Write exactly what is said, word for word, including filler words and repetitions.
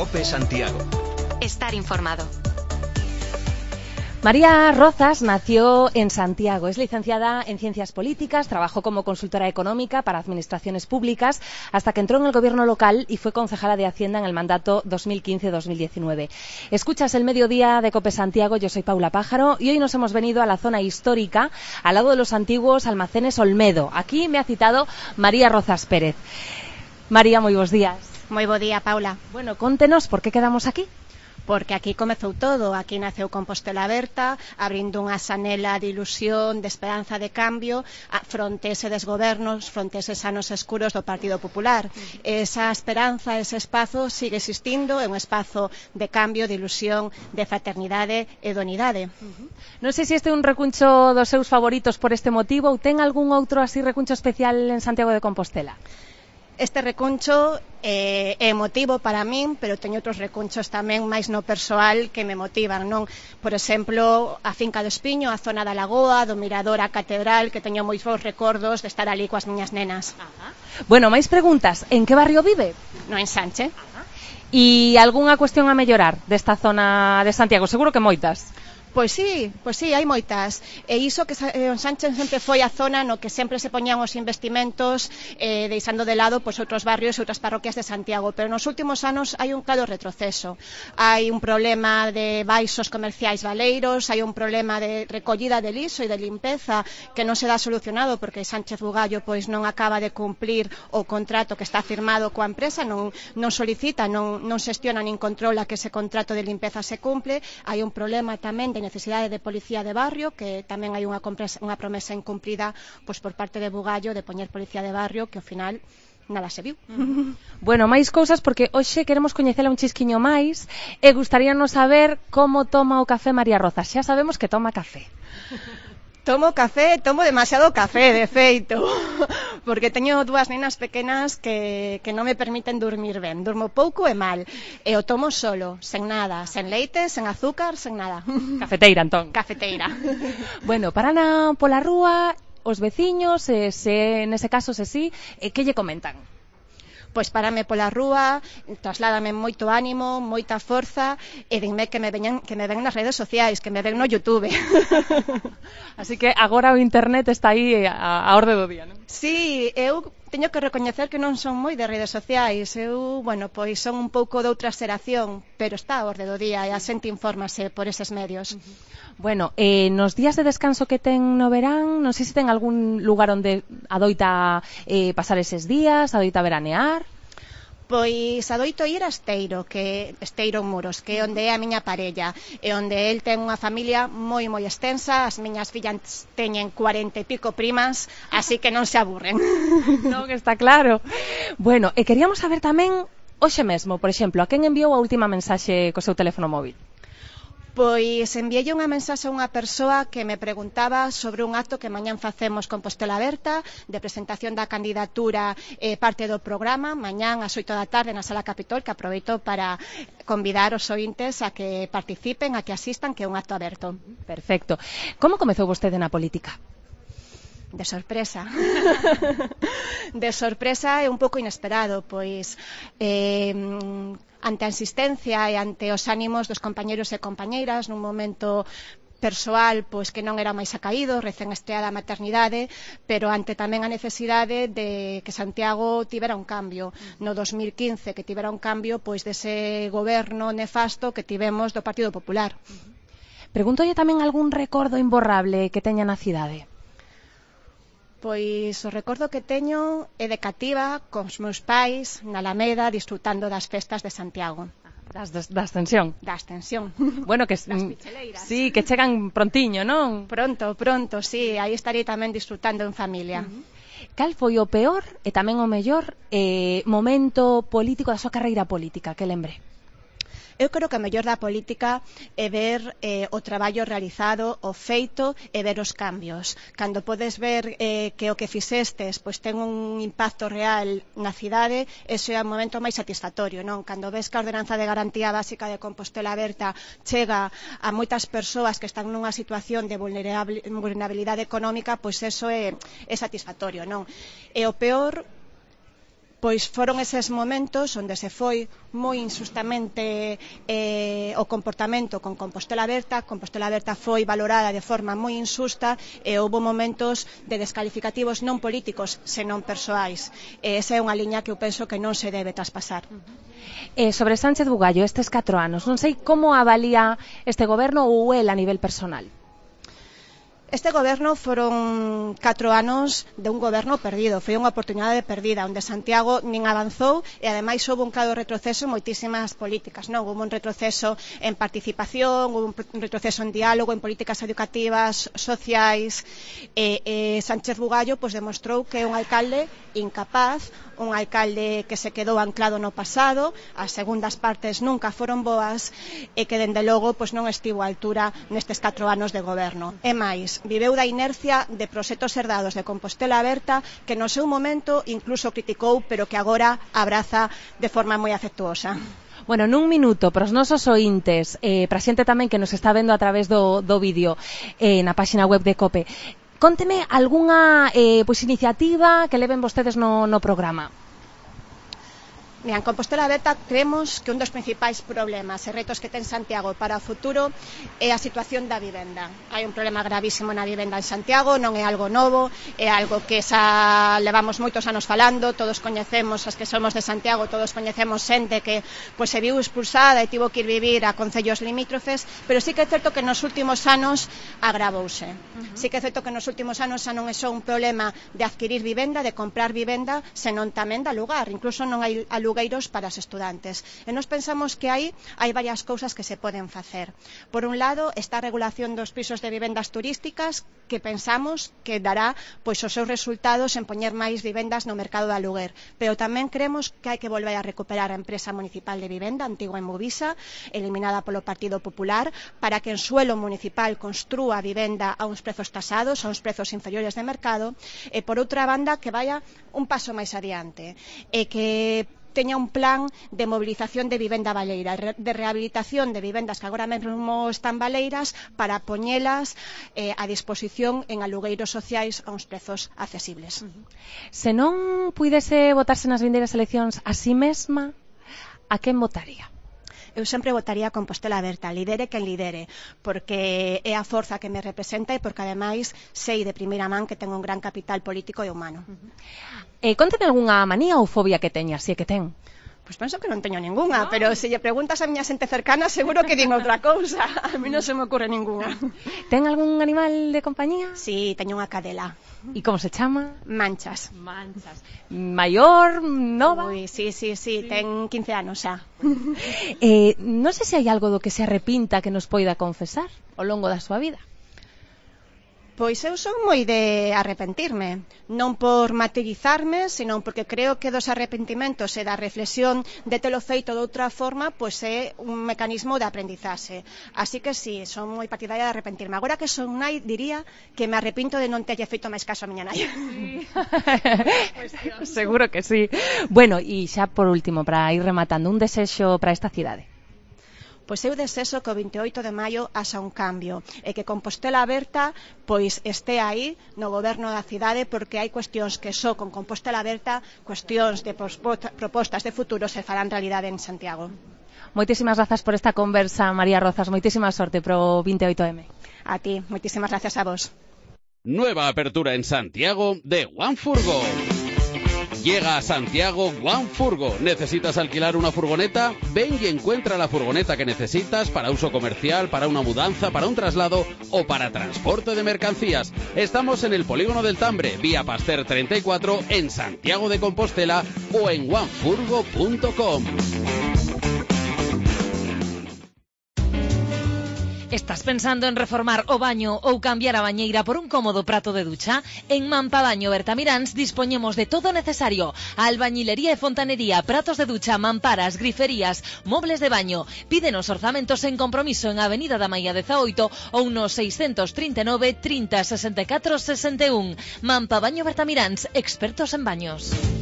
COPE Santiago. Estar informado. María Rozas nació en Santiago, es licenciada en Ciencias Políticas, trabajó como consultora económica para administraciones públicas hasta que entró en el gobierno local y fue concejala de Hacienda en el mandato dos mil quince dos mil diecinueve. Escuchas el mediodía de COPE Santiago, yo soy Paula Pájaro y hoy nos hemos venido a la zona histórica, al lado de los antiguos almacenes Olmedo. Aquí me ha citado María Rozas Pérez. María, moi bons días. Moi bo día, Paula. Bueno, contenos por que quedamos aquí. Porque aquí comezou todo, aquí naceu Compostela Aberta, abrindo unha xanela de ilusión, de esperanza de cambio, fronte ese desgobernos, fronte eses anos escuros do Partido Popular. Esa esperanza, ese espazo sigue existindo, é un espazo de cambio, de ilusión, de fraternidade e de unidade. Non sei se este é un recuncho dos seus favoritos por este motivo ou ten algún outro así recuncho especial en Santiago de Compostela. Este recuncho é emotivo para min, pero teño outros recunchos tamén máis no persoal que me motivan, non? Por exemplo, a finca do Espiño, a zona da Lagoa, do Mirador, a Catedral, que teño moi bons recordos de estar ali coas miñas nenas. Ajá. Bueno, máis preguntas. En que barrio vive? No Ensanche. E algunha cuestión a mellorar desta zona de Santiago? Seguro que moitas. Pois sí, pois sí, hai moitas. E iso que o Sánchez sempre foi a zona no que sempre se poñían os investimentos eh, deixando de lado pois, outros barrios e outras parroquias de Santiago. Pero nos últimos anos hai un claro retroceso. Hai un problema de baixos comerciais baleiros, hai un problema de recollida de lixo e de limpeza que non se dá solucionado porque Sánchez Bugallo pois, non acaba de cumplir o contrato que está firmado coa empresa, non, non solicita, non, non xestiona nin controla que ese contrato de limpeza se cumple. Hai un problema tamén de necesidade de policía de barrio, que tamén hai unha, unha promesa incumprida pois, por parte de Bugallo de poñer policía de barrio, que ao final nada se viu. Bueno, máis cousas, porque hoxe queremos coñecela un chisquiño máis e gustaríanos saber como toma o café María Rozas. Xa sabemos que toma café. Tomo café, tomo demasiado café, de feito, porque teño dúas nenas pequenas que, que non me permiten dormir ben. Durmo pouco e mal, e o tomo solo, sen nada, sen leite, sen azúcar, sen nada. Cafeteira, entón. Cafeteira. Bueno, paran pola rúa os veciños, e, se nese caso se sí, e que lle comentan? Pois parame pola rúa, trasládame moito ánimo, moita forza e dinme que me veñan, que me ven nas redes sociais, que me ven no YouTube. Así que agora o internet está aí a, a orde do día, non? Sí, eu teño que recoñecer que non son moi de redes sociais. Eu, bueno, pois son un pouco de outra xeración, pero está a orde do día e a xente infórmase por eses medios. Bueno, eh, nos días de descanso que ten no verán, non sei se ten algún lugar onde adoita eh, pasar eses días, adoita veranear. Pois adoito ir a Esteiro, que Esteiro Muros, que é onde é a miña parella, e onde el ten unha familia moi moi extensa, as miñas fillas teñen cuarenta e pico primas, así que non se aburren. Non, está claro. Bueno, e queríamos saber tamén, hoxe mesmo, por exemplo, a quen enviou a última mensaxe co seu teléfono móvil? Pois enviei unha mensaxe a unha persoa que me preguntaba sobre un acto que mañán facemos Compostela Aberta de presentación da candidatura eh, parte do programa, mañán ás oito da tarde na Sala Capitol, que aproveito para convidar os ointes a que participen, a que asistan, que é un acto aberto. Perfecto. Como comezou vostede na política? De sorpresa. De sorpresa e un pouco inesperado, pois eh, ante a insistencia e ante os ánimos dos compañeros e compañeiras nun momento persoal, pois que non era máis acaído, recén estreada a maternidade, pero ante tamén a necesidade de que Santiago tivera un cambio. No dos mil quince que tivera un cambio pois dese goberno nefasto que tivemos do Partido Popular. Pregúntolle tamén algún recordo imborrable que teña na cidade. Pois o recordo que teño é de cativa cos meus pais na Alameda disfrutando das festas de Santiago. Das, das, da Ascensión. Da Ascensión. Bueno, que das picheleiras. Sí, que chegan prontiño, non? Pronto, pronto, sí, aí estarei tamén disfrutando en familia. Uh-huh. Cal foi o peor e tamén o mellor eh, momento político da súa carreira política, que lembre? Eu creo que a mellor da política é ver eh, o traballo realizado, o feito e ver os cambios. Cando podes ver eh, que o que fixestes pois ten un impacto real na cidade, ese é o momento máis satisfactorio, non? Cando ves que a Ordenanza de Garantía Básica de Compostela Aberta chega a moitas persoas que están nunha situación de vulnerabilidade económica, pois eso é, é satisfactorio, non? E o peor pois foron eses momentos onde se foi moi injustamente eh, o comportamento con Compostela Aberta. Compostela Aberta foi valorada de forma moi injusta e houve momentos de descalificativos non políticos, senón persoais. E esa é unha liña que eu penso que non se debe traspasar. Eh, sobre Sánchez Bugallo, estes catro anos, non sei como avalía este goberno ou el a nivel personal. Este goberno foron catro anos de un goberno perdido, foi unha oportunidade perdida, onde Santiago nin avanzou e ademais houve un claro retroceso en moitísimas políticas, non? Houve un retroceso en participación, houve un retroceso en diálogo, en políticas educativas, sociais, e, e Sánchez Bugallo pois, demostrou que é un alcalde incapaz, un alcalde que se quedou anclado no pasado, as segundas partes nunca foron boas e que dende logo pois, non estivo á altura nestes catro anos de goberno. E máis, viveu da inercia de proxectos herdados de Compostela Aberta que no seu momento incluso criticou, pero que agora abraza de forma moi afectuosa. Bueno, nun minuto, para os nosos ointes, eh, para xente tamén que nos está vendo a través do, do vídeo eh, na páxina web de COPE, cónteme algunha eh, pois, iniciativa que leven vostedes no, no programa. En Compostela Aberta creemos que un dos principais problemas e retos que ten Santiago para o futuro é a situación da vivenda. Hai un problema gravísimo na vivenda en Santiago, non é algo novo, é algo que xa levamos moitos anos falando, todos coñecemos, as que somos de Santiago, todos coñecemos xente que pois, se viu expulsada e tivo que ir vivir a concellos limítrofes, pero sí que é certo que nos últimos anos agravouse. Uh-huh. Sí que é certo que nos últimos anos xa non é só un problema de adquirir vivenda, de comprar vivenda, senón tamén de alugar, incluso non hai alugar para os estudantes. E nós pensamos que aí hai varias cousas que se poden facer. Por un lado, está a regulación dos pisos de vivendas turísticas, que pensamos que dará pois, os seus resultados en poñer máis vivendas no mercado de aluguer. Pero tamén creemos que hai que volver a recuperar a empresa municipal de vivenda, antigua en Movisa, eliminada polo Partido Popular, para que en suelo municipal construa vivenda a uns prezos tasados, a uns prezos inferiores de mercado, e por outra banda que vaya un paso máis adiante, e que teña un plan de movilización de vivenda baleira, de rehabilitación de vivendas que agora mesmo están baleiras para poñelas eh, a disposición en alugueiros sociais a uns prezos accesibles. Se non puidese votarse nas vindeiras eleccións a si mesma, a quen votaría? Eu sempre votaría a Compostela Aberta, lidere quen lidere, porque é a forza que me representa e porque ademais sei de primeira man que ten un gran capital político e humano. Uh-huh. Eh, Conteme algunha manía ou fobia que teña, se é que ten. Pois penso que non teño ninguna, no. Pero se lle preguntas a miña xente cercana seguro que din outra cousa. A mí non se me ocurre ninguna. Ten algún animal de compañía? Sí, teño unha cadela. E como se chama? Manchas. Manchas. Maior, nova? Ui, sí, sí, sí, sí, ten quince anos xa. eh, non sei se hai algo do que se arrepinta que nos poida confesar ao longo da súa vida. Pois eu son moi de arrepentirme, non por martirizarme, senón porque creo que dos arrepentimentos e da reflexión de telo feito de outra forma, pois é un mecanismo de aprendizaxe. Así que sí, son moi partidaria de arrepentirme. Agora que son nai, diría que me arrepinto de non terlle feito máis caso a miña nai. Sí. Pues, seguro que sí. Bueno, e xa por último, para ir rematando, un desexo para esta cidade. Pois eu desexo que o vinte e oito de maio haxa un cambio e que Compostela Aberta pois este aí no goberno da cidade, porque hai cuestións que só con Compostela Aberta, cuestións de propostas de futuro se farán realidade en Santiago. Moitísimas grazas por esta conversa, María Rozas, moitísima sorte pro vinte e oito eme. A ti, moitísimas gracias a vos. Nueva apertura en Santiago de OneFurgo. Llega a Santiago OneFurgo. ¿Necesitas alquilar una furgoneta? Ven y encuentra la furgoneta que necesitas para uso comercial, para una mudanza, para un traslado o para transporte de mercancías. Estamos en el Polígono del Tambre, vía Pasteur treinta y cuatro, en Santiago de Compostela o en onefurgo punto com. Estás pensando en reformar o baño ou cambiar a bañeira por un cómodo prato de ducha? En Mampabaño Bertamiráns dispoñemos de todo o necesario: albañilería e fontanería, pratos de ducha, mamparas, griferías, mobles de baño. Pídenos orzamentos en compromiso en Avenida da Maia dezaoito ou no seiscentos trinta e nove, trinta, sesenta e catro, sesenta e un. Mampabaño Bertamiráns, expertos en baños.